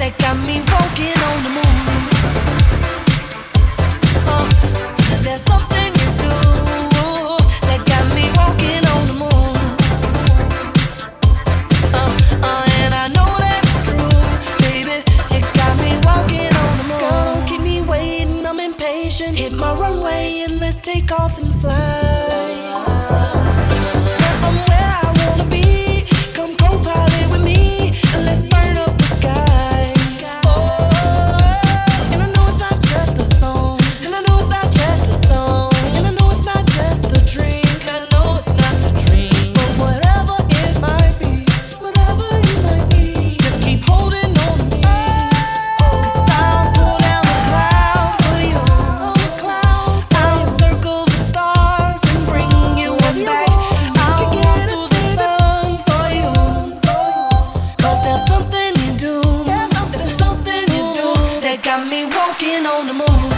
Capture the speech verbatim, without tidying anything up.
that got me walking on the moon. Uh, there's something you do that got me walking on the moon. Uh, uh, and I know that's true, baby. You got me walking on the moon. Girl, don't keep me waiting, I'm impatient. Hit my runway and let's take off and fly. Got me walking on the moon.